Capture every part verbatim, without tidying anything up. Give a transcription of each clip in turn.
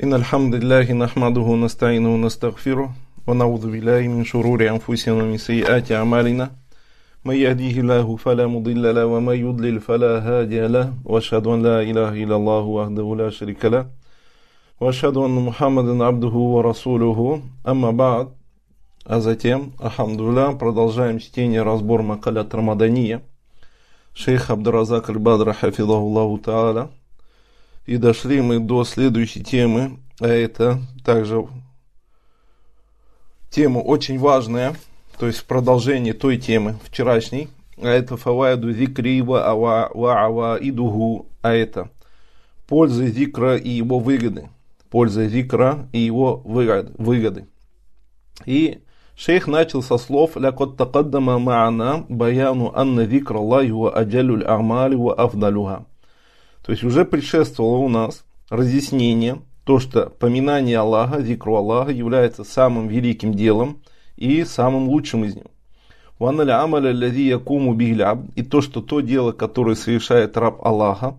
إن الحمد لله نحمده ونستعينه ونستغفره ونعوذ بالله من شرور أنفسنا ومن سيئات أعمالنا من يهديه الله فلا مضل له ومن يضلل فلا هادي له وأشهد أن لا إله إلا الله وحده لا شريك له وأشهد أن محمدا عبده ورسوله أما بعد. А затем, алхамдулилля, продолжаем чтение, разбор Макалят Рамадания шейх Абдуразак аль-Бадр хафизахуллаху тааля. И дошли мы до следующей темы, а это также тема очень важная, то есть продолжение той темы вчерашней, а это фавайду зикри ва аваидуху, а это польза зикра и его выгоды, польза зикра и его выгоды. И шейх начал со слов «Лякот такаддама ма'ана баяну анна зикра Аллахи ва аджалюль амали ва афдалюха». То есть уже предшествовало у нас разъяснение, то, что поминание Аллаха, зикру Аллаха, является самым великим делом и самым лучшим из них. И то, что то дело, которое совершает раб Аллаха,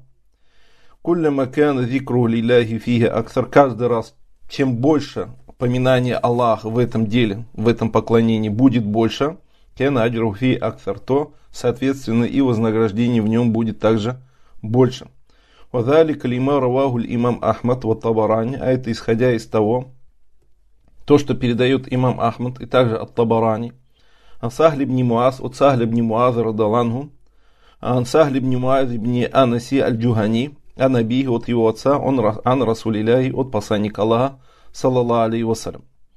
каждый раз, чем больше поминание Аллаха в этом деле, в этом поклонении будет больше, то, соответственно, и вознаграждение в нем будет также больше. وذلك لما رواه الإمام أحمد والطبراني, а это исходя из того, то, что передает имам Ахмад и также от Табарани, ан Сахль ибн Муаз, от Сахля ибн Муаза радаланху, ан Сахль ибн Муаз ибн Анаси аль-Джухани, ан Абихи, от его отца, он ан Расулилляхи, от посланника Аллаха, саллаллаху алейхи вассалям.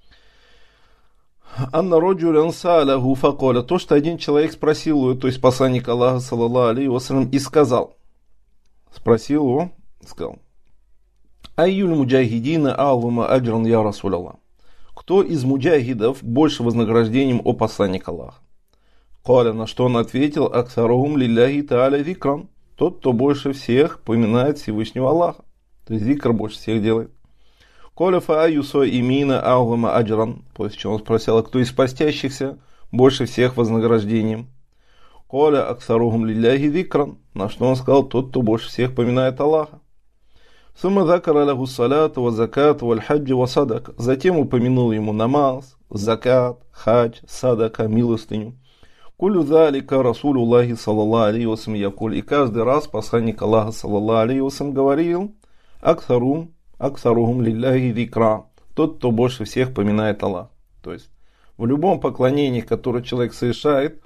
Анна роджулян са'аляху факоля, то, что один человек спросил его, то есть посланник Аллаха, саллаллаху алейхи вассалям, и сказал, спросил его, сказал: Айюль муджахидина аллума аджран я Расулаллах. Кто из муджахидов больше вознаграждением, о посланник Аллаха? Каля, на что он ответил: Аксарухум лилляхи тааля зикран. Тот, кто больше всех поминает Всевышнего Аллаха. То есть зикр больше всех делает. Каля фа аюсо имина аллума аджран. После чего он спросил: а кто из постящихся больше всех вознаграждением? Коля аксарухум лилляхи зикран, на что он сказал: тот, кто больше всех поминает Аллаха. Сумма закара лаху салату ва закату валь хаджи ва садака. Затем упомянул ему намаз, закат, хадж, садака, милостыню. Кулю залика Расулуллахи саллаллаху алейхи вассалям якуль. И каждый раз посланник Аллаха саллаллаху алейхи вассалям говорил: аксарум, аксарухум лилляхи зикра. Тот, кто больше всех поминает Аллаха. То есть в любом поклонении, которое человек совершает,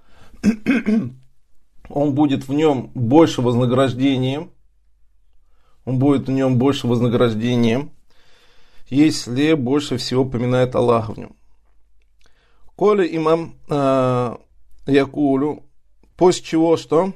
он будет в нем больше вознаграждением, он будет в нем больше вознаграждением, если больше всего поминает Аллаха в нем. Коля имам э, Якулю, после чего что?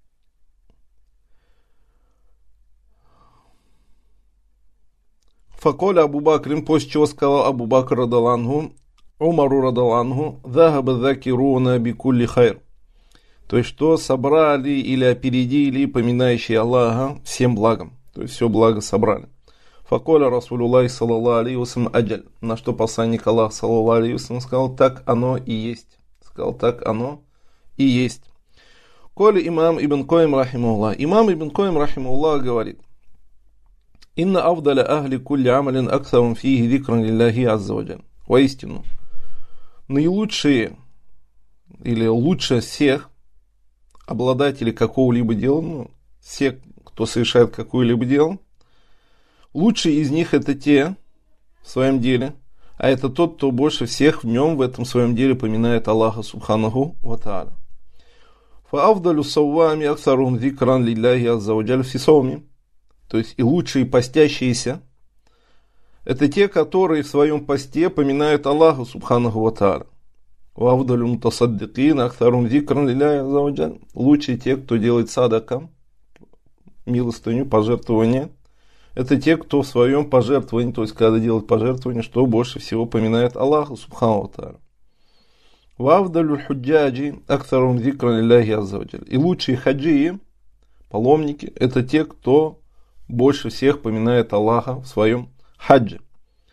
Факоля Абу Бакрин, после чего сказал Абу Бакр радаланху, Умару радаланху, захаба закируна бикулли хайр. То есть, что собрали или опередили поминающие Аллаха всем благом. То есть, все благо собрали. Факоля Расулуллахи саллаллаху алейхи вассалям аджаль. На что посланник Аллаха саллаллаху алейхи вассалям сказал: так оно и есть. Сказал: так оно и есть. Коля имам Ибн Койм рахимахуллах. Имам Ибн Койм рахимахуллах говорит: Инна авдаля ахли кулли амалин аксарун фихи зикран лилляхи азза ва джаль. Воистину, наилучшие или лучше всех обладатели какого-либо дела, ну, все, кто совершает какое-либо дело, лучшие из них это те в своем деле, а это тот, кто больше всех в нем, в этом своем деле поминает Аллаха субханаху ва тааля. Фаавдалю саввами аксарум зикран лилляхи азза ва джаль фи сауми. То есть и лучшие постящиеся это те, которые в своем посте поминают Аллаха субханаху ва тааля. Лучшие те, кто делает садака, милостыню, пожертвование, это те, кто в своем пожертвовании, то есть когда делает пожертвование, что больше всего поминает Аллаха субхану ва тааля. И лучшие хаджии, паломники, это те, кто больше всех поминает Аллаха в своем хаджи.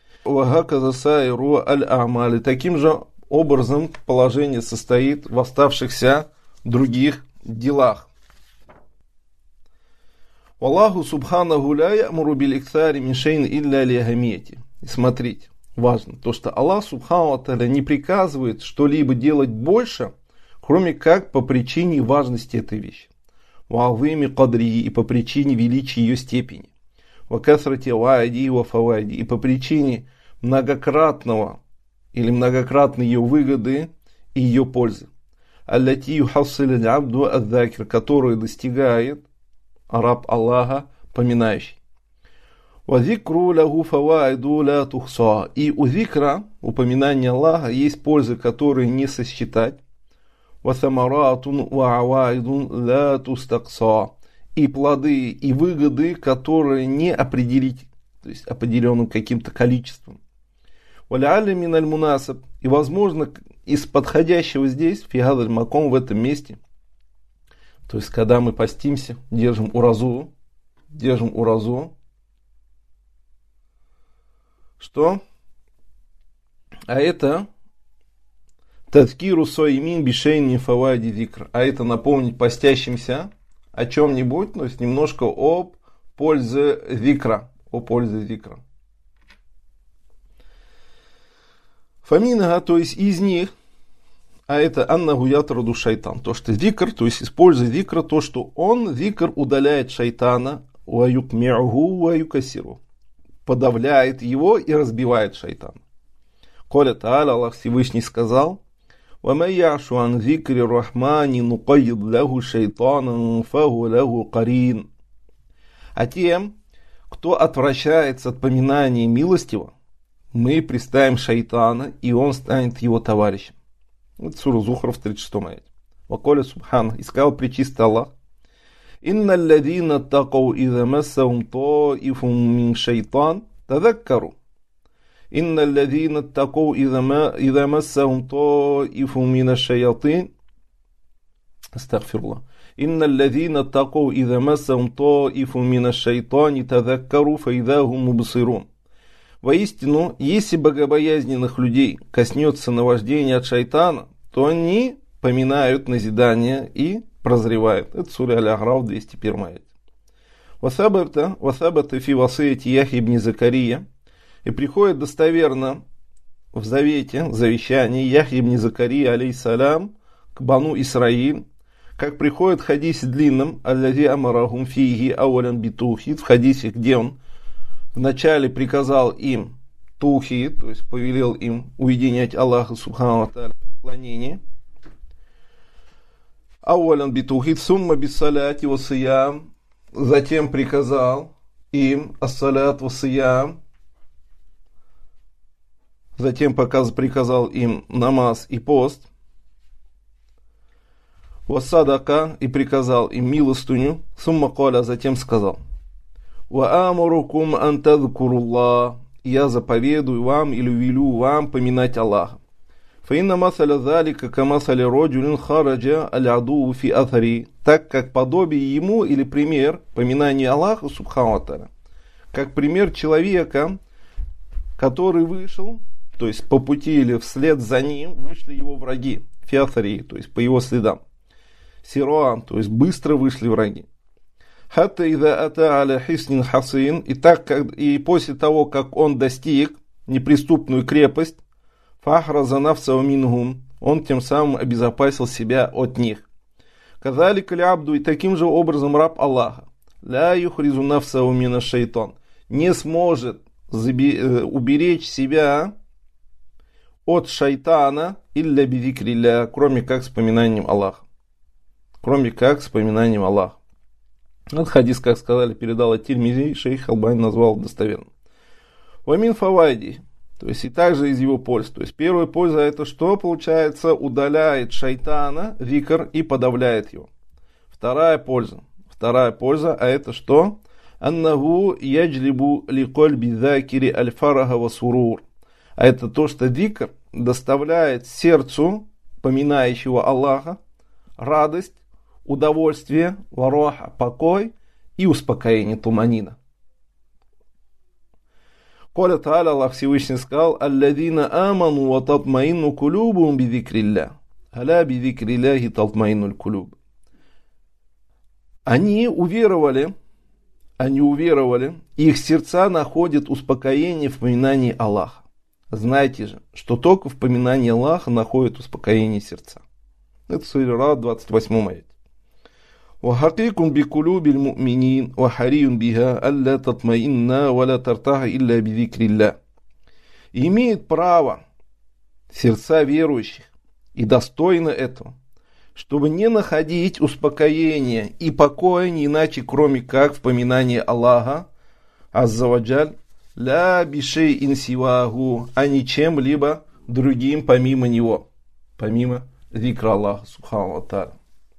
Таким же образом положение состоит в оставшихся других делах. Аллаху субханаху ля ямуру бил иктари мин шейн илля ли ахамияти. Смотрите, важно, то что Аллах субхану тааля не приказывает что-либо делать больше, кроме как по причине важности этой вещи. Ва'азими кадри, и по причине величия ее степени. Ва касрати ва'ади ва фавади, и по причине многократного или многократной ее выгоды и ее пользы. Аллати юхассиль абду ад-закир, которую достигает раб Аллаха, поминающий. Ва зикру лаху фаваиду ля тухса. И у зикра, упоминания Аллаха, есть пользы, которые не сосчитать. Ва самаратун ва аваидун ля тустакса. И плоды, и выгоды, которые не определить, то есть определенным каким-то количеством. Ва ля'алли миналь мунасаб. И возможно, из подходящего здесь, фигадаль маком, в этом месте, то есть, когда мы постимся, держим уразу, держим уразу, что? А это тадкиру соимин бишейни фавади зикр. А это напомнить постящимся о чем-нибудь, то есть немножко об пользе зикра, о пользе зикра. Фаминага, то есть из них, а это аннаху ятраду шайтан. То, что зикр, то есть используя зикра, то, что он, зикр, удаляет шайтана, ваюкми'уху ваюкасиру, подавляет его и разбивает шайтана. Коля Та'аля, Аллах Всевышний сказал: وَمَنْ يَعْشُ عَنْ ذِكْرِ الرَّحْمَنِ نُقَيِّضْ لَهُ شَيْطَانًا فَهُوَ لَهُ قَرِينٌ. А тем, кто отвращается от поминания милостивого, мы представим шайтана, и он станет его товарищем. Это сура Зухров, тридцать шестом аяте. Ваколя Субхан, и сказал пречистый Аллах: «Инна алладина такау иза массахум таифум мин шайтан тадаккару». Инна алладина такау иза массахум таифум мин шаятин. Астагфируллах. Инна алладина такау иза массахум таифум мин шайтани тадаккару фаидахум мубсирун. Воистину, если богобоязненных людей коснется наваждение от шайтана, то они поминают назидание и прозревают. Это сура Аль-Ахраф, двести первый аяте. Васабата, васабата фи васияти Яхья ибн Закария. И приходит достоверно в завете, завещании Яхья ибн Закария, алейхиссалям, к Бану Исраиль, как приходит в хадисе длинном, аллази амарахум фиги аулян битухид, в хадисе, где он вначале приказал им тухи, то есть повелел им уединять Аллаха субхану ва тааля в поклонении. Ауалян битухид, сумма биссаляти ва сиям, затем приказал им ассалят ва сиям, затем приказал им намаз и пост. Ва садака, и приказал им милостыню. Сумма каля, затем сказал: «Ва амурукум ан тадзкуруллах», я заповедую вам или велю вам поминать Аллаха. Фаинна масаля залика камасаля роджулин хараджа аль-аду фи атари, так как подобие ему или пример поминания Аллаха субхану ва тааля, как пример человека, который вышел, то есть по пути или вслед за ним вышли его враги, фи атари, то есть по его следам. Сируан, то есть быстро вышли враги. Хатта ида ата аля хиснин хасин, и так как и после того, как он достиг неприступную крепость, фахраза нафса мингум, он тем самым обезопасил себя от них. Казалика ли абду, и таким же образом раб Аллаха, ля юхризу нафса мина шайтан, не сможет уберечь себя от шайтана илля бидикрилля, кроме как вспоминанием Аллаха. Кроме как вспоминанием Аллаха. Этот хадис, как сказали, передал ат-Тирмизи, шейх Албани назвал достоверным. Вамин фавайди, то есть и также из его польз. То есть первая польза это что получается? Удаляет шайтана, зикр, и подавляет его. Вторая польза. Вторая польза, а это что? Аннаху яджлибу ликольби закири аль-фараха ва сурур. А это то, что зикр доставляет сердцу поминающего Аллаха радость, удовольствие, вароха, покой и успокоение, туманина. Коля Та'аля, Аллах Всевышний сказал: «Алладина аману ва татмаинну кулюбум бидикрилля, аля бидикрилляхи татмаиннуль кулюб». Они уверовали, они уверовали, их сердца находят успокоение в поминании Аллаха. Знайте же, что только в поминании Аллаха находят успокоение сердца. Это сура Рад, двадцать восьмой аят. وحقيق بقلوب المؤمنين وحري بها ألا تطمئن ولا ترتاح إلا بذكر الله. Имеет право сердца верующих, и достойно этого, чтобы не находить успокоения и покоя не иначе, кроме как в поминании Аллаха, аззаваджаль, ля бишей инсиваху, а не чем-либо другим помимо него, помимо зикра Аллаха, субхану ва тааля.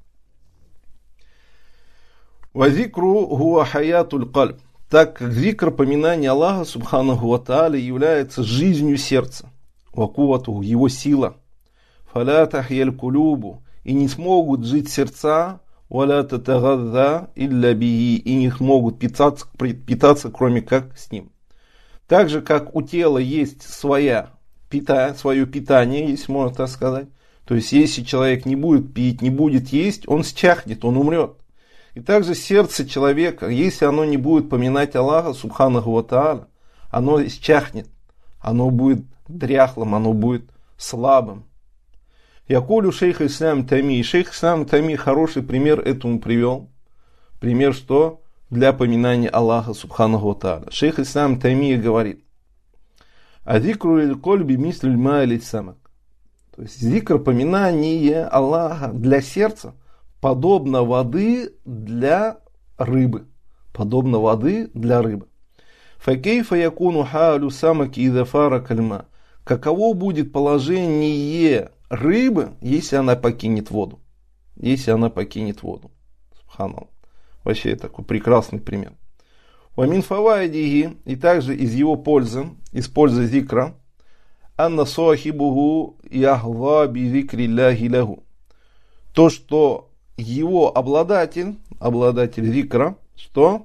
Ва зикру хуа хаятуль кальб, так как зикр, поминание Аллаха, субхану ва тааля, является жизнью сердца, ва кувату, его сила, фаля тахьяль кулюбу, и не смогут жить сердца, валя татагазза илля бихи, и не смогут питаться, питаться, кроме как с ним. Так же, как у тела есть своя, пита, свое питание, если можно так сказать. То есть, если человек не будет пить, не будет есть, он счахнет, он умрет. И также сердце человека, если оно не будет поминать Аллаха, субханаху ва тааля, оно счахнет, оно будет дряхлым, оно будет слабым. Якулю шейх Ислам Тайми. Шейх Ислам Тайми хороший пример этому привел. Пример что? Для поминания Аллаха, субханаху ва тааля. Шейх Ислам Тайми говорит: «Азикру лиль кольби мислюль ма лиль самак». То есть зикр, поминание Аллаха для сердца подобно воды для рыбы. Подобно воды для рыбы. Факейфа якуну халю самаки иза фарака аль-ма. Каково будет положение рыбы, если она покинет воду? Если она покинет воду. Субханаллах. Вообще такой прекрасный пример. Вамин фавайдихи, и также из его пользы, из пользы зикра, анна сахибуху яхва би зикрилляхи лаху. То, что его обладатель, обладатель зикра, что?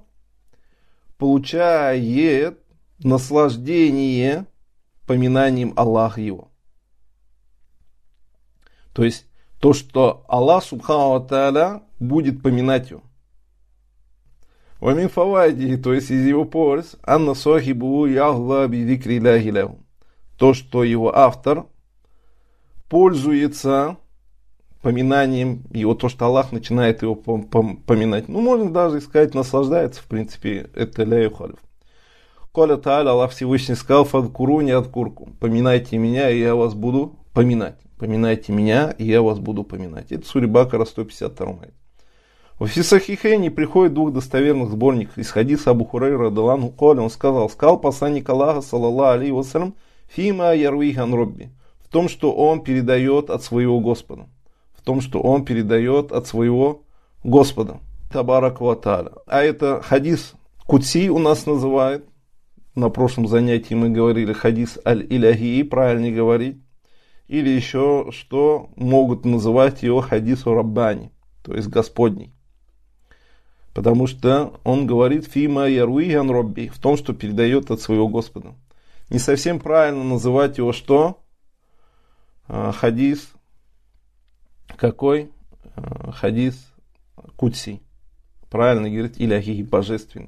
Получает наслаждение поминанием Аллаха его. То есть, то, что Аллах, субхану ва тааля, будет поминать его. Вамин фавайди, то есть из его польз, анна сахибу яхва би зикрилляхи лаху. То, что его автор пользуется поминанием его, то, что Аллах начинает его поминать. Ну, можно даже сказать, наслаждается, в принципе, это ля юхалиф. Коля тааля, Аллах Всевышний сказал: фадкуруни адкурку. Поминайте меня, и я вас буду поминать. Поминайте меня, и я вас буду поминать. Это сура Бакара, сто пятьдесят второй аят. В Фисахихейне приходит двух достоверных сборников из хадиса Абу Хурайра ради анху, Коля, он сказал, сказал посланник Аллаха, саллаллаху алейхи вассалям, фима ярвихан робби, в том, что он передает от своего Господа. В том, что он передает от своего Господа. Табарак ва тааля. А это хадис Кудси у нас называют. На прошлом занятии мы говорили хадис аль-иляхи, правильно говорить. Или еще что могут называть его хадису Раббани, то есть Господний. Потому что он говорит фима яруихан робби, в том, что передает от своего Господа. Не совсем правильно называть его что? Хадис какой? Хадис Кудси. Правильно говорит иляхи, божественный.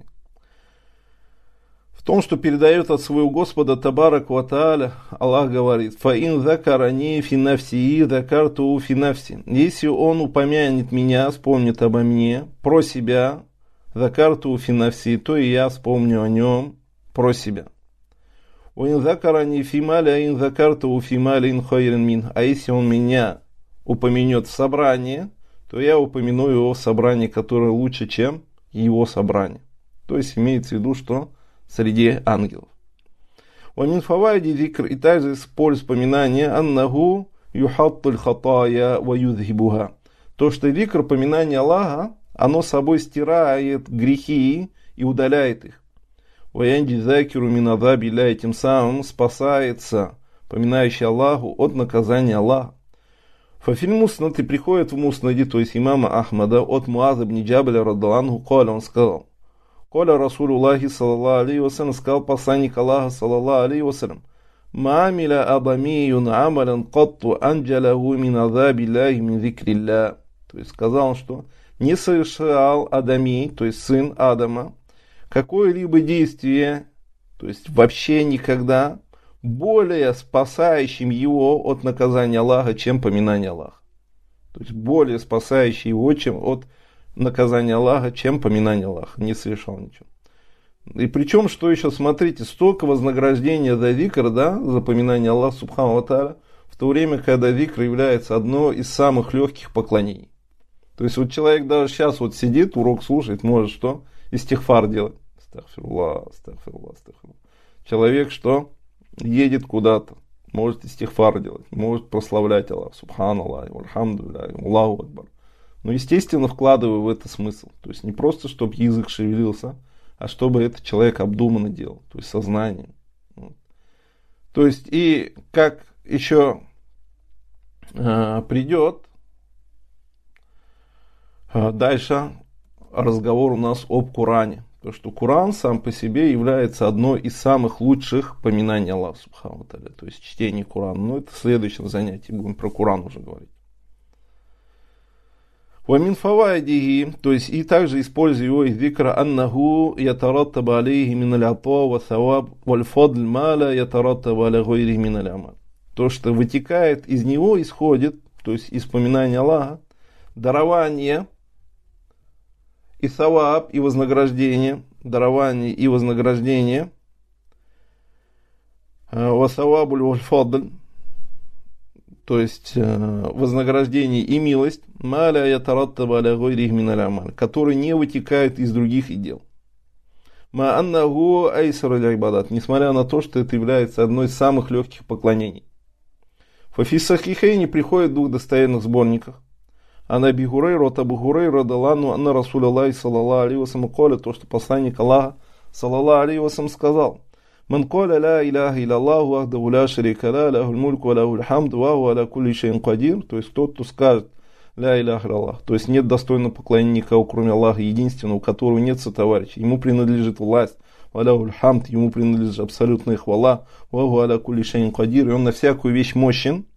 В том, что передает от своего Господа табарак ва тааля, Аллах говорит: «Фаин закарани фи нафси, закарту фи нафси». Если он упомянет меня, вспомнит обо мне, про себя, закарту фи нафси, то и я вспомню о нем про себя. «Уин закарани фи маля, ин закарту фи малин хайрин мин». А если он меня упомянет в собрании, то я упомяну его в собрании, которое лучше, чем его собрание. То есть имеется в виду, что среди ангелов. Вамин фавайди зикр, и также из польз поминания, аннаху юхаттуль хатая ва юдхибуха. То, что зикр, поминание Аллаха, оно собой стирает грехи и удаляет их. Ваянди закиру мин азаби ля, тем самым спасается поминающий Аллаху от наказания Аллаха. Фафиль муснад, и приходит в муснаде, то есть имама Ахмада, от Муаза ибн Джабаля ради анху, Коля, он сказал: Коля Расулуллахи саллаллаху алейхи вассалям, сказал посланник Аллаха саллаллаху алейхи вассалям: Маамиля абамиюн амалян катту анджалаху мин азабилляхи мин зикрилля. То есть сказал он, что не совершал Адами, то есть сын Адама, какое-либо действие, то есть вообще никогда, более спасающим его от наказания Аллаха, чем поминание Аллаха. То есть более спасающий его чем от наказания Аллаха, чем поминание Аллаха. Не совершал ничего. И причем, что еще, смотрите, столько вознаграждения за зикр, да, за поминание Аллаха Субхану ва Тааля, в то время, когда зикр является одно из самых легких поклонений. То есть вот человек даже сейчас вот сидит, урок слушает, может что? Истигфар делать. Астагфируллах, астагфируллах, астагфируллах. Человек что? Едет куда-то, может истигфар делать, может прославлять Аллаха, субханаллах, альхамдулиллах, Аллаху акбар. Но, естественно, вкладывая в это смысл. То есть не просто, чтобы язык шевелился, а чтобы этот человек обдуманно делал, то есть сознанием. Вот. То есть и как еще э, придет э, дальше разговор у нас об Коране. То, что Коран сам по себе является одной из самых лучших поминаний Аллаха Субхану ва Тааля, то есть чтение Корана. Но это в следующем занятии будем про Коран уже говорить. Вамин фавайдихи, то есть и также используя его из зикра аннаху ятараттаба алейхи мин аль-ата ва саваб валь фадл маля ятараттаба аля гайрихи мин аль-амаль. То, что вытекает из него, исходит, то есть из поминания Аллаха, дарование и саваб, и вознаграждение, дарование и вознаграждение, ва савабуль валь фадль, то есть э, вознаграждение и милость, маля ятараттаба аля гайрихи мин аль-амаль, которые не вытекают из других дел. Ма аннаху айсар аль-ибадат, несмотря на то, что это является одной из самых легких поклонений. Фафи сахихейни приходит в двух достоверных сборниках. Ана Аби Хурейра, от Абу Хурейра радаллаху анна Расуль Аллахи саллаллаху алейхи ва саллям коля, то, что посланник Аллаха саллаллаху алейхи ва саллям сказал: «Ман коля ла иляха илlalлаху вахдаху ла шарика ла, лахул мульку ва лахул хамду ва хуа аля кулли шайин кадир», то есть тот, кто скажет ля иляха илlalлах, то есть нет достойного поклонения никого, кроме Аллаха, единственного, у которого нет сотоварища, ему принадлежит власть, ва лахул хамд, ему принадлежит абсолютная хвала, ва хуа аля кулли шайин кадир, и он на всякую вещь мощен.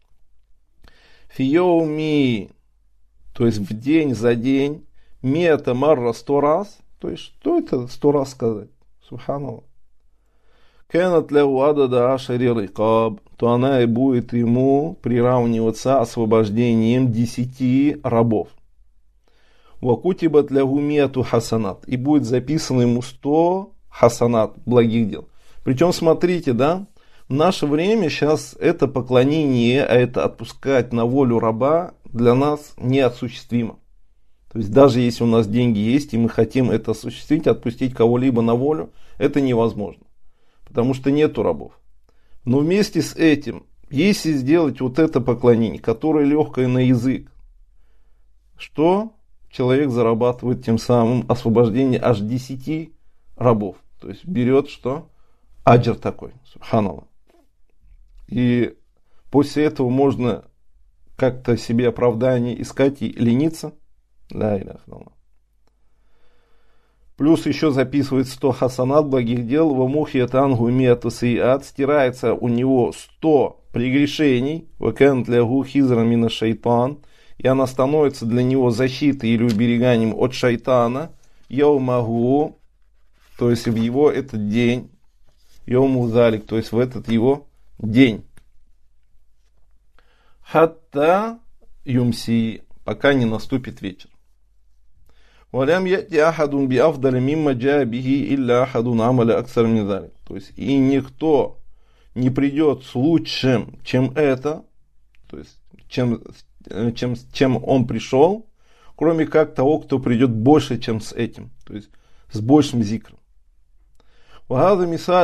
Фийоуми, то есть в день за день, мета марра сто раз, то есть что это сто раз сказать? Субханаллах. Кэнат ляву адада ашари рикаб, то она и будет ему приравниваться освобождением десяти рабов. Вакутибат ляву мету хасанат, и будет записано ему сто хасанат, благих дел. Причем смотрите, да, в наше время сейчас это поклонение, а это отпускать на волю раба для нас неосуществимо. То есть даже если у нас деньги есть, и мы хотим это осуществить, отпустить кого-либо на волю, это невозможно. Потому что нету рабов. Но вместе с этим, если сделать вот это поклонение, которое легкое на язык, что человек зарабатывает тем самым освобождение аж десяти рабов. То есть берет что? Аджр такой. Субханаллах. И после этого можно как-то себе оправдание искать и лениться. Ля иляха илlallah. Плюс еще записывает сто хасанат, благих дел, в мухи тангу миату сейат, стирается у него сто прегрешений, вакент лягу хизра мина шайтан, и она становится для него защитой или убереганием от шайтана, яумагу, то есть в его этот день, яумузалик, то есть в этот его день. Хатта юмси, пока не наступит вечер. Валям яти ахадун би афдаля мимма джа бихи илля ахадун амаля аксар мин залик. То есть и никто не придет с лучшим, чем это, то есть чем, чем, чем он пришел, кроме как того, кто придет больше, чем с этим, то есть с большим зикром. То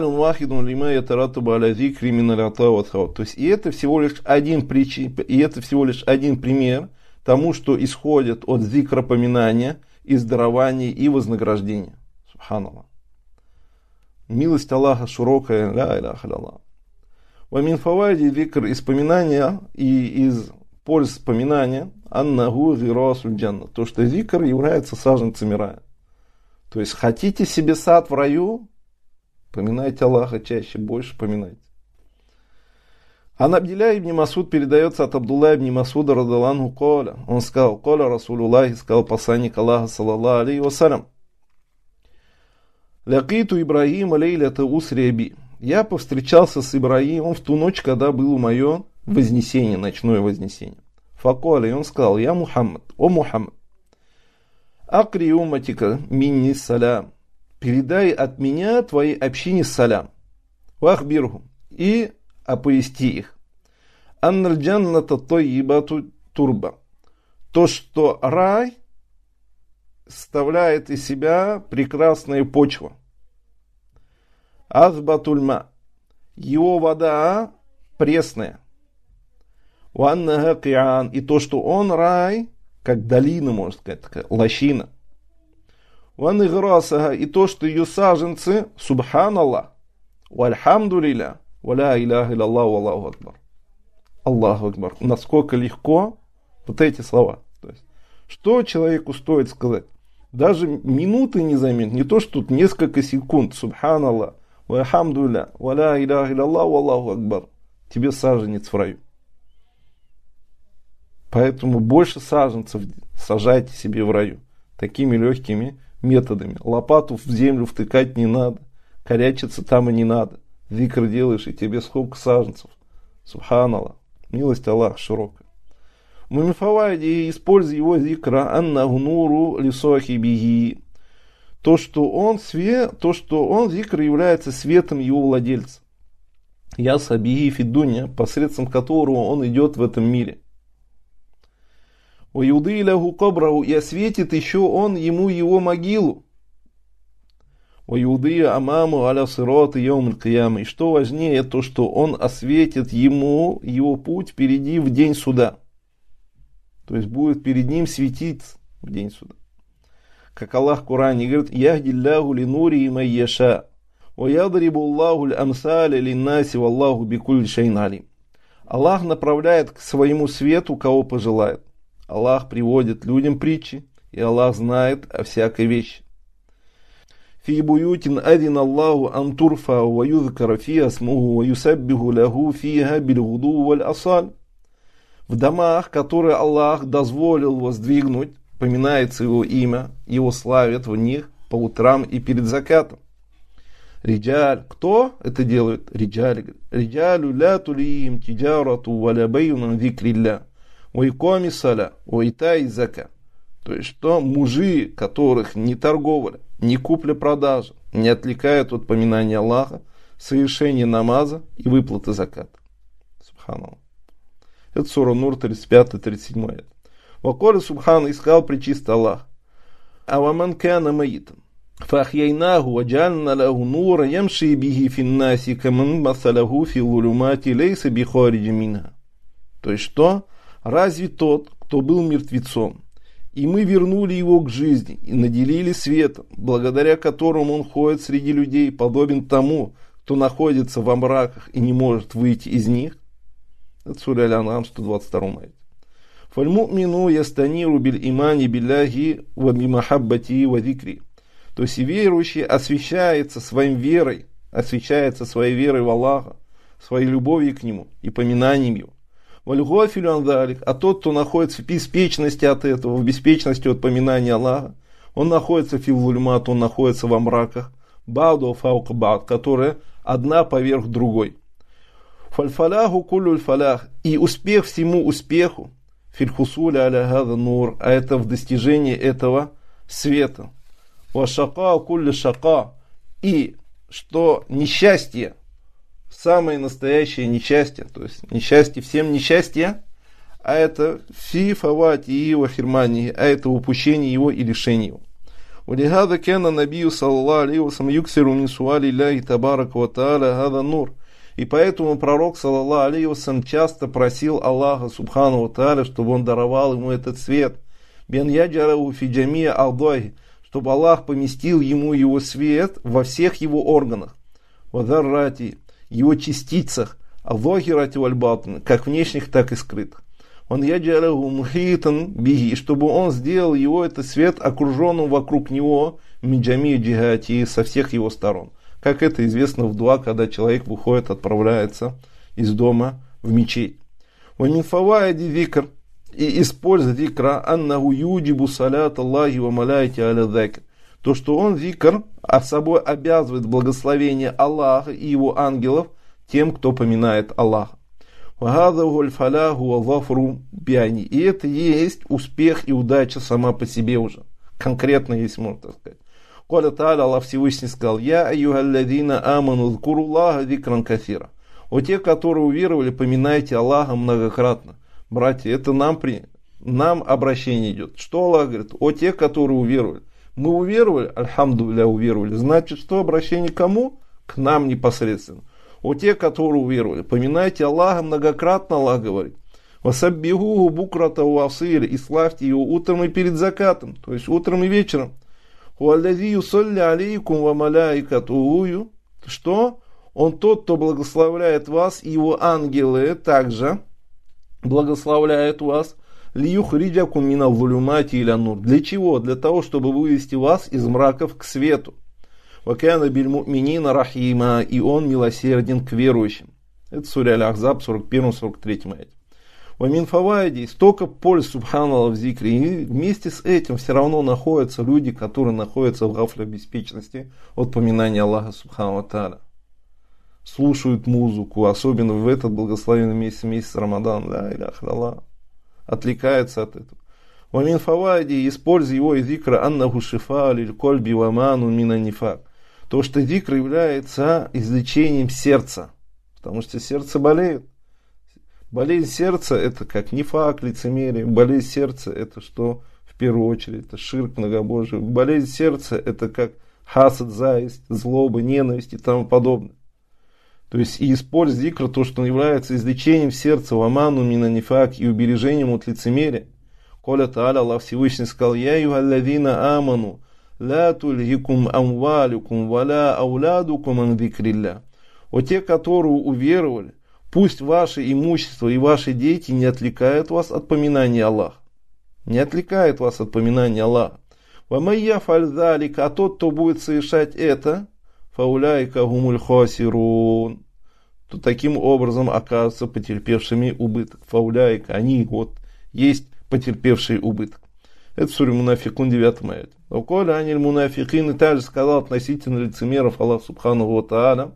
есть и это всего лишь один причин, и это всего лишь один пример тому, что исходит от зикра поминания, и дарования, и вознаграждения. Субханаллах. Милость Аллаха широкая. Ля иляха илlallah. Вамин фавайди зикр из поминания и из пользы поминания аннаху гирасуль джанна. То, что зикр является саженцами рая. То есть хотите себе сад в раю, поминайте Аллаха чаще, больше поминайте. Ан Абдилля ибн Масуд передается от Абдулла ибн Масуда радаллаху коля. Он сказал: коля Расулуллахи, сказал посланник Аллаха саллаллаху алейхи ва саллям: Лякиту Ибрагима лейлята усри би. Я повстречался с Ибрагимом в ту ночь, когда было мое вознесение, ночное вознесение. Факуали, он сказал: я Мухаммад, о Мухаммад, акри уматика минни салям, передай от меня твоей общине салям, вахбирху, и оповести их. Анналь джанната тойибату турба, то, что рай составляет из себя прекрасная почва. Азбатульма, его вода пресная. Ваннага киан, и то, что он рай, как долина, можно сказать, такая лощина. Ванниграсага, и то, что ее саженцы, субханаллах, вальхамдулилля, валя иляха илlallah, валлаху акбар. Аллаху акбар. Насколько легко вот эти слова. То есть, что человеку стоит сказать? Даже минуты не займет, не то, что тут несколько секунд. Субханаллах, вальхамдулилля, валя иляха илlallah, валлаху акбар. Тебе саженец в раю. Поэтому больше саженцев сажайте себе в раю. Такими легкими методами. Лопату в землю втыкать не надо. Корячиться там и не надо. Зикр делаешь, и тебе сколько саженцев. Субханаллах. Милость Аллаха широкая. Мумифавайди, используй его зикра аннаху нуру лисохибихи. То, что он свет, то, что он зикр является светом его владельца. Я сабихи фидуня, посредством которого он идет в этом мире. Уюдыляху кобраху, и осветит еще он ему его могилу. Уюдыя амаму аля сирот йом аль-киямы. И что важнее, то, что он осветит ему его путь впереди в день суда. То есть будет перед ним светиться в день суда. Как Аллах в Коране говорит: яхдилляху линури майяша, ва ядрибу Аллаху аль-амсаля линнаси, валлаху бикулли шайин алим. Аллах направляет к своему свету, кого пожелает. Аллах приводит людям притчи, и Аллах знает о всякой вещи. Фи буютин адин Аллаху ан турфа ва юзкара фиха смуху ва юсаббиху лаху фиха бильгуду валь асаль. В домах, которые Аллах дозволил воздвигнуть, поминается его имя, его славят в них по утрам и перед закатом. Риджаль, кто это делает? Риджаль, риджалю ля тулиим тиджарату валя бейнан зикрилля. Уикоми саля, уитай зака. То есть, что мужи, которых не торговля, не купля-продажа, не отвлекают от поминания Аллаха, совершения намаза и выплаты заката. Субханаллах. Это сура Нур тридцать пять тридцать семь. Ваколя Субхан, искал пречистый Аллах. Аваман кана маитан. Фахьяйнаху ваджальна лаху нура ямши бихи финнаси каман масалаху фи лулюмати лейса бихориджи минха. То есть, что? Разве тот, кто был мертвецом, и мы вернули его к жизни и наделили светом, благодаря которому он ходит среди людей, подобен тому, кто находится во мраках и не может выйти из них? Это сура Аль-Ан'ам, сто двадцать второй аят. Фальмумину ястаниру биль имани билляхи ва бимахаббати ва зикри. То есть и верующий освящается своим верой, освящается своей верой в Аллаха, своей любовью к Нему и поминанием Его. А тот, кто находится в беспечности от этого, в беспечности от поминания Аллаха, он находится в фивлульмат, он находится во мраках, бауду фаука бауд, которая одна поверх другой. Фальфаляху кулюль фалях, и успех всему успеху, фильхусуля аля гада нур, а это в достижении этого света. Вашака кулли шака, и что несчастье, самое настоящее несчастье, то есть несчастье всем несчастье, а это фи фавати и вахирмани, а это упущение его и лишение его. Улихада кена набию саллаллаху алейхи ва саллям юксиру мин суали ляхи табарака ва тааля гада нур. И поэтому пророк саллаллаху алейхи ва саллям часто просил Аллаха субхану ва тааля, чтобы он даровал ему этот свет. Бен яджараху фи джамия алдойхи, чтобы Аллах поместил ему его свет во всех его органах. Вадаррати, его частицах, аллахирати вальбатн, как внешних, так и скрытых. Он яджалаху мухитан биги, чтобы он сделал его, этот свет, окруженным вокруг него миджами джихати, со всех его сторон. Как это известно в дуа, когда человек выходит, отправляется из дома в мечеть. Ваминфавайди зикр, и используя зикра аннаху юджибу салят Аллахи ва маляйти аля зикр. то что он, зикр, а собой обязывает благословение Аллаха и его ангелов тем, кто поминает Аллаха. И это есть успех и удача сама по себе уже. Конкретно, если можно так сказать. Коля Та'аля, Аллах Всевышний сказал: «Я айюхалладина аману зкуруллаха зикран кафира». О те, которые уверовали, поминайте Аллаха многократно. Братья, это нам, при... нам обращение идет. Что Аллах говорит? О те, которые уверовали. Мы уверовали, альхамдулилля, уверовали. Значит, что обращение к кому? К нам непосредственно. О те, которые уверовали, поминайте Аллаха многократно, Аллах говорит. Васаббихуху букрата уасир, и славьте его утром и перед закатом, то есть утром и вечером. Хуаллази юсалли алейкум ва маляикатуху, что? Он тот, кто благословляет вас, и его ангелы также благословляют вас. Лиюхриджакум мина вулюмати иля нур. Для чего? Для того, чтобы вывести вас из мраков к свету. Вакяна биль му'минина рахима, и он милосерден к верующим. Это сура Аль-Ахзаб, сорок первый сорок третий аят. Вамин фавайди, столько польз субханаллах в зикре. И вместе с этим все равно находятся люди, которые находятся в гафле беспечности от поминания Аллаха субхану ва тааля. Слушают музыку, особенно в этот благословенный месяц, месяц Рамадан, ля иляха илlallah, отвлекаются от этого. Вамин фавайди, используя его и зикра аннаху шифа лиль кольби ваману мина нифак. То, что зикр является излечением сердца, потому что сердце болеет. Болезнь сердца это как нифак, лицемерие. Болезнь сердца это что? В первую очередь это ширк, многобожие. Болезнь сердца это как хасад, зависть, злоба, ненависть и тому подобное. То есть и используя зикр, то, что он является излечением сердца, ваману мина нифак, и убережением от лицемерия. Коля Та'аля, Аллах Всевышний сказал: «Я юхалладина аману, ла тульгикум амвалюкум, валя аулядукум ан зикрилля». О те, которые уверовали, пусть ваше имущество и ваши дети не отвлекают вас от поминания Аллаха. Не отвлекает вас от поминания Аллаха. Вамайя фальзалика, а тот, кто будет совершать это, фауляйка гумуль хасирун, то таким образом оказываются потерпевшими убыток. Фауляйка, они вот есть потерпевший убыток. Это сура Мунафикун, девятый аят. Ваколя аниль мунафикин, и также сказал относительно лицемеров Аллах субхану ва тааля: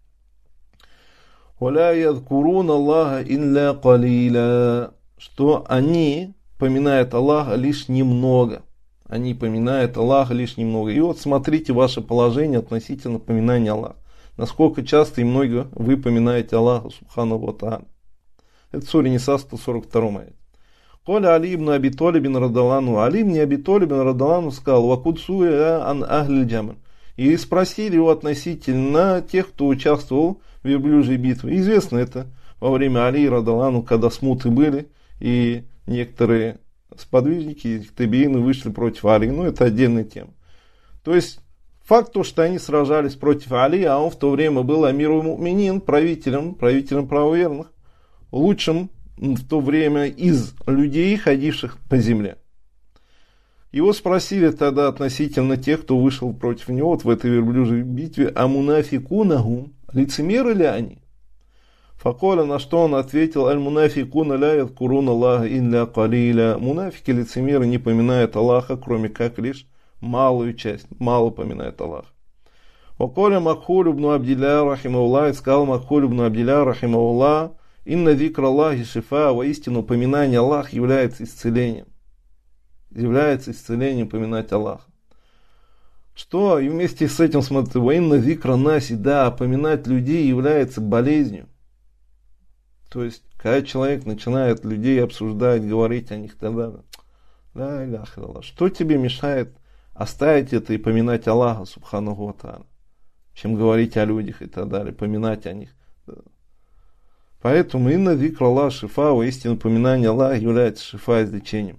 «Валя ядкурун Аллаха илля калиля», что они поминают Аллаха лишь немного. Они поминают Аллаха лишь немного. И вот смотрите ваше положение относительно поминания Аллаха. Насколько часто и много вы поминаете Аллаха субхану ва тааля. Это сура Ниса, сто сорок второй аят. Коля Али ибн Аби Талибин радалану. Али ибн Аби Талибин радалану сказал: «Вакудсуя ан ахль джаман». И спросили его относительно тех, кто участвовал в верблюжьей битве. Известно это во время Али радалану, когда смуты были, и некоторые сподвижники, табиины вышли против Али. Ну, это отдельная тема. То есть, факт то, что они сражались против Али, а он в то время был амиром му'минин, правителем, правителем правоверных, лучшим в то время из людей, ходивших по земле. Его спросили тогда относительно тех, кто вышел против него вот в этой верблюжьей битве: а мунафикунахум, лицемеры ли они? Факоля, на что он ответил: аль мунафикуна ля ядкурун Аллаха илля калиля. Мунафики, лицемеры, не поминают Аллаха, кроме как лишь малую часть, мало поминают Аллаха. Факоля Макхуль ибн Абдилля рахимауллах, сказал Макхуль ибн Абдилля рахимауллах: инна зикр Аллахи шифа, воистину поминание Аллаха является исцелением. Является исцелением поминать Аллаха. Что? И вместе с этим, смотрите, воинна зикра наси, да, поминать людей является болезнью. То есть, когда человек начинает людей обсуждать, говорить о них, тогда, ля иляха илlallah, что тебе мешает оставить это и поминать Аллаха субхану ва тааля, чем говорить о людях и так далее, поминать о них. Поэтому инна зикр Аллах шифа, воистину поминание Аллаха является шифа, излечением.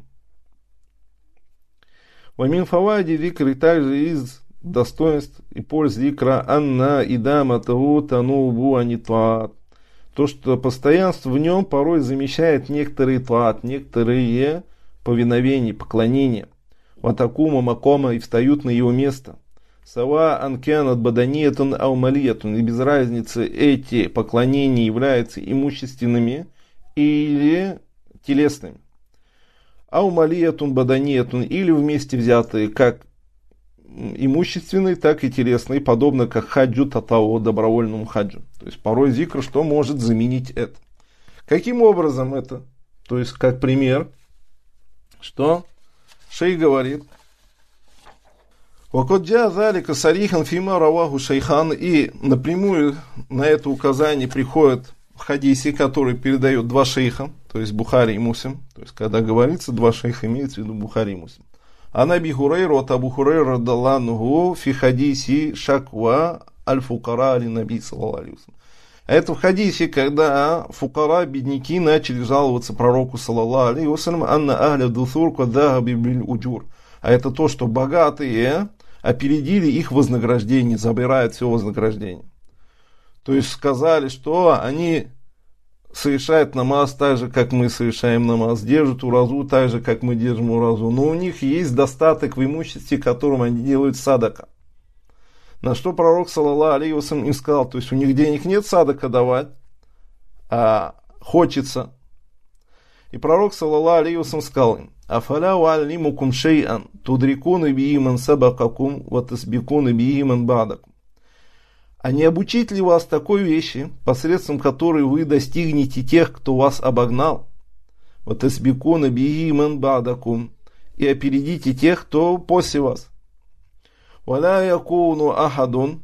Вамин фавади зикр, и также из достоинств и польз зикра анна идама тагу танубу анитват. То, что постоянство в нем порой замещает некоторые тват, некоторые повиновения, поклонения. Ватакума макома, и встают на его место. Сава анкянат баданиятун аумалиятун, и без разницы эти поклонения являются имущественными или телесными. Аумалиятун баданиятун, или вместе взятые как имущественный, так и телесный, подобно как хаджу татао, добровольному хаджу. То есть порой зикр, что может заменить это. Каким образом это? То есть, как пример, что шейх говорит, «Вакот джа залика сарихан фима раваху шейхан», и напрямую на это указание приходит в хадисе, который передает два шейха, то есть Бухари и Муслим. То есть, когда говорится два шейха, имеется в виду Бухари и Муслим. Ан Аби Хурайра от Абу Хурайра радаллаху фи хадиси шаква аль-фукара али-наби саллаллаху алейхи вассалям. Это в хадисе, когда фукара, бедняки, начали жаловаться пророку саллаллаху алейхи вассалям, анна ахля дусур кадахаби биль уджур. А это то, что богатые опередили их вознаграждение, забирают все вознаграждение. То есть сказали, что они совершают намаз так же, как мы совершаем намаз, держат уразу так же, как мы держим уразу, но у них есть достаток в имуществе, которым они делают садака. На что пророк саллаллаху алейхи вассалям им сказал, то есть у них денег нет садака давать, а хочется. И пророк саллаллаху алейхи вассалям сказал им, афаля уаллимукум шей'ан тудрикуна биhi ман сабакакум ва тасбикуна биhi ман ба'дакум. А не обучить ли вас такой вещи, посредством которой вы достигнете тех, кто вас обогнал, ва тасбикуна биhi ман ба'дакум, и опередите тех, кто после вас. Валя якуну ахадун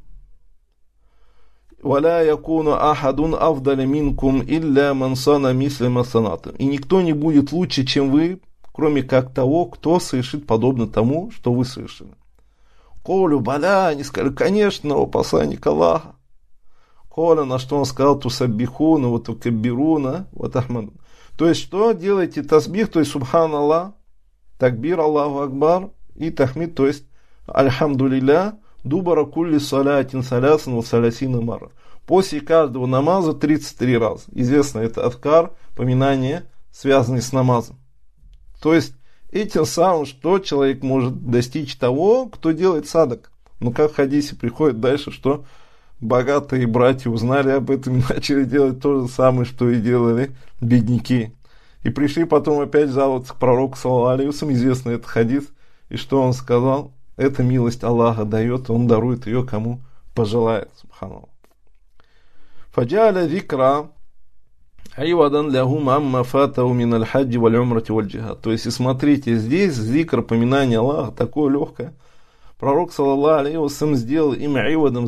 валя якуну ахадун афдаля минкум илля ман сана мисля ма санатум. И никто не будет лучше, чем вы, кроме как того, кто совершит подобно тому, что вы совершили. Колю баля, они сказали, конечно, о посланник Аллаха. Коля, на что он сказал, тусаббихуна, вот укаббируна, вот ахмаду. То есть, что делаете тасбих, то есть, субхан Аллах, такбир Аллаху Акбар, и тахмид, то есть, альхамдулилля, дубара кулли салятин салясан ва салясина мара. После каждого намаза тридцать три раза. Известно, это адкар, поминание, связанные с намазом. То есть, этим самым, что человек может достичь того, кто делает садак. Ну, как в хадисе приходит дальше, что богатые братья узнали об этом и начали делать то же самое, что и делали бедняки. И пришли потом опять жаловаться к пророку, саллаллаху алейхи вассалям, известный этот хадис, и что он сказал? Эта милость Аллаха дает, он дарует ее кому пожелает. Субханаллах. Фаджаля зикра айвадан лягум амма фатау мин аль-хаджи валь-умрати валь-джихад. То есть, и смотрите, здесь зикр, поминание Аллаха, такое легкое. Пророк, саллаллаху алейхи вассалям, сделал им айвадом,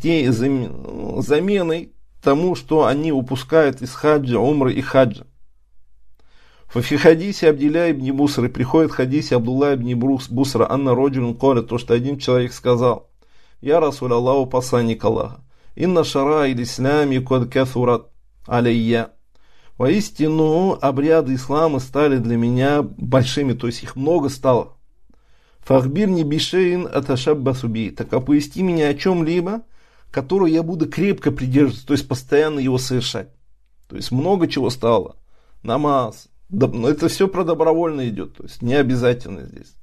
заменой тому, что они упускают из хаджа, умры и хаджа. В хадисе Абдилля ибн Бусра, приходит в хадисе Абдулла ибн Бусра, анна роджулун коля, то, что один человек сказал, я Расуль Аллаху, посланник Аллаха, инна шара иль ислями код каthурат алейя. Воистину, обряды ислама стали для меня большими, то есть их много стало. Фахбирни бишейн аташаббасу би. Так оповести меня о чем-либо, которое я буду крепко придерживаться, то есть постоянно его совершать. То есть много чего стало. Намаз. Но это все про добровольно идет, то есть не обязательно здесь.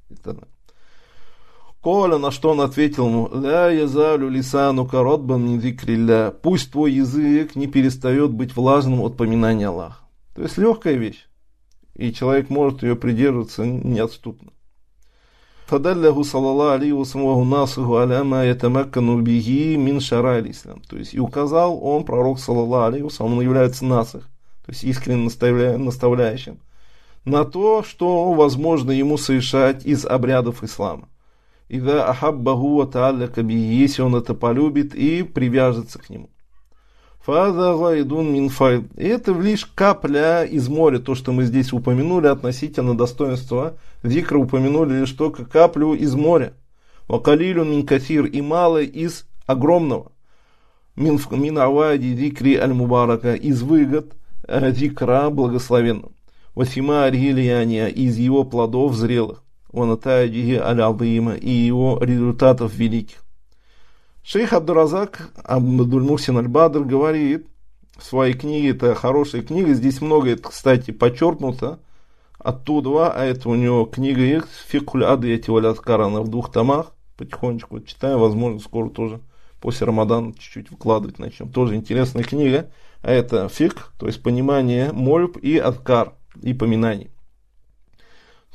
Коля, на что он ответил ему, ля язалю лисану каротбан мин зикрилля. Пусть твой язык не перестает быть влажным от поминания Аллаха. То есть легкая вещь. И человек может ее придерживаться неотступно. Фадалляху саллаллаху алейхи вассалям насуху аляма ятамаккану биги мин шара ислам. То есть и указал он, пророк саллаллаху алейхи вассалям, он является насых, то есть искренне наставля... наставляющим, на то, что возможно ему совершать из обрядов ислама. Ида ахаббаху ва та'алляка биги, если он это полюбит и привяжется к нему. Фаза гайдун мин файд. Это лишь капля из моря, то, что мы здесь упомянули относительно достоинства зикра, упомянули лишь только каплю из моря. Вакалилюн мин касир, и мало из огромного. Мин мин авади зикри аль-мубарака, из выгод зикра благословенного. Васима аргилияния, из его плодов зрелых. Ванатаджиги аль-адима, и его результатов великих. Шейх Абдуразак Абдуль-Мухсин аль-Бадр говорит в своей книге, это хорошая книга, здесь много, это, кстати, подчеркнуто оттуда, а это у него книга есть, Фикуль Адияти валь Азкар, она в двух томах, потихонечку вот читаем, возможно, скоро тоже после Рамадана чуть-чуть выкладывать начнем. Тоже интересная книга, а это фик, то есть понимание мольб и азкар, и поминаний.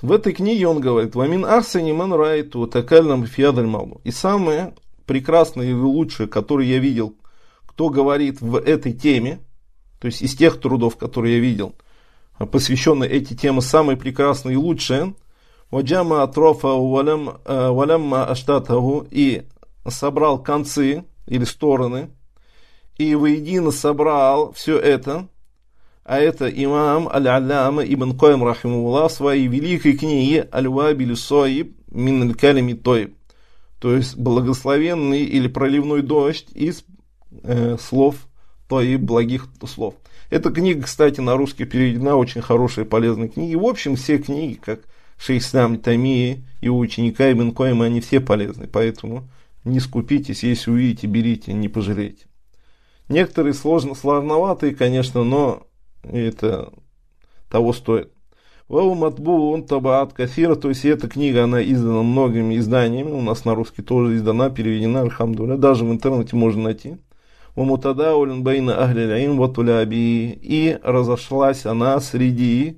В этой книге он говорит: «Вамин ахсани ман райту такальнам фиадаль малду». И самое прекрасное и лучшее, которое я видел, кто говорит в этой теме, то есть из тех трудов, которые я видел, посвященные этой теме, самое прекрасное и лучшее, «Ваджама атрофа валямма аштатаху», и собрал концы или стороны, и воедино собрал все это. А это имам Аль-Алляма Ибн Кайим рахимахуллах в своей великой книге Аль-Вабиль Сойиб мин аль-Калими Тойб, то есть благословенный или проливной дождь из э, слов Тойб, благих слов. Эта книга, кстати, на русский переведена, очень хорошая, полезная книга. В общем, все книги, как Шейх Ислам Тамии, его ученика Ибн Кайима, они все полезны, поэтому не скупитесь, если увидите, берите, не пожалейте. Некоторые сложно, сложноватые, конечно, но это того стоит. Вау матбу он табаат кафира, то есть эта книга, она издана многими изданиями, у нас на русский тоже издана, переведена, альхамдулилля, даже в интернете можно найти. Вамутадаулин байна ахли аль-илм ва туляби, и разошлась она среди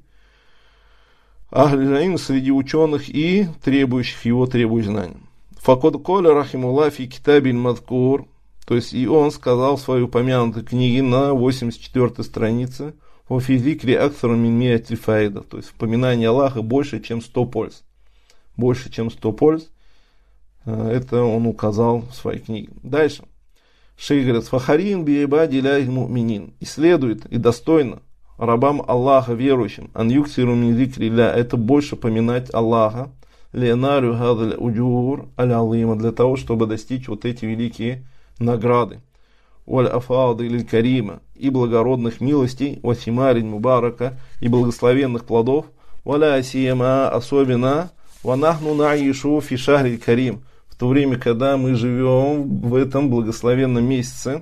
ахли аль-илм, среди ученых и требующих его требующих знаний. Факод коля рахимулла фи китабиль мадкур, то есть и он сказал в своей упомянутой книге на восемьдесят четвёртой странице: «Во физикре аксару мин миати фаида», то есть вспоминание Аллаха больше, чем сто польз. Больше, чем сто польз. Это он указал в своей книге. Дальше. Шейх говорит: «Фахарин биебади ляхи му'минин». И следует, и достойно рабам Аллаха, верующим, ан юксиру мин зикри ля, это больше поминать Аллаха, ленарю гадаль уджур аль-алима, для того, чтобы достичь вот эти великие награды. Валь афады или карима, и благородных милостей, васимарин мубарака, и благословенных плодов, валя асиема, особенно, ванахну наишу фи шахри карим, в то время, когда мы живем в этом благословенном месяце,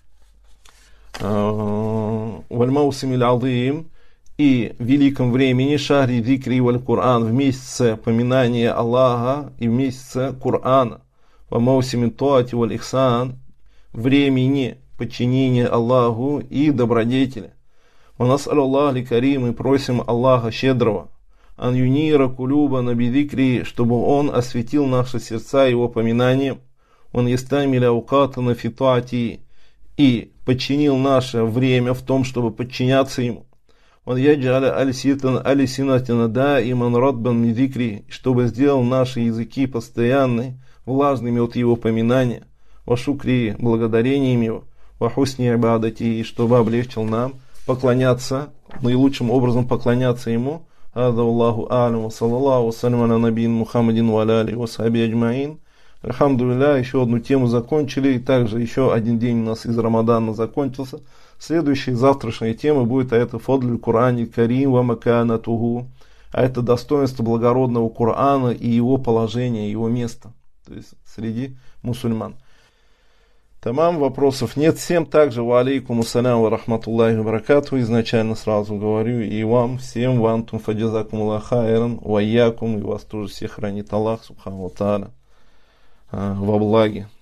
вальмаусимиль алдыим, и в великом времени, шахри зикри валь Кур'ан, в месяце поминания Аллаха и в месяце Кур'ана, вамаусимин туати валь ихсан, времени подчинения Аллаху и добродетели. У нас Аллах ли Карим, мы просим Аллаха щедрого, ан юнира кулюба набидикри, чтобы он осветил наши сердца его поминанием, он ястамиля ауката на фитуати, и подчинил наше время в том, чтобы подчиняться ему. Он яджаля алиситан алисинатина да иман радбан мидикри, чтобы сделал наши языки постоянны, влажными от его поминания, вашукри, благодарением его, вахусни ибадати, и чтобы облегчил нам поклоняться, наилучшим образом поклоняться ему. Ада Аллаху алям, саллаллаху салям аля набиин Мухаммадин ва аля алихи ва сахби аджмаин. Альхамдулилля, еще одну тему закончили, и также еще один день у нас из Рамадана закончился. Следующая, завтрашняя тема будет, а это фадль Кур'ани карим ва маканатуху, а это достоинство благородного Кур'ана и его положение, его место, то есть среди мусульман. Тамам, вопросов нет. Всем также ва алейкум ассалям ва рахматуллахи ва баракатуху. Изначально сразу говорю и вам, всем, вантум фаджазакум Аллах хайран, ва якум, и вас тоже всех хранит Аллах субхану ва тааля во благе.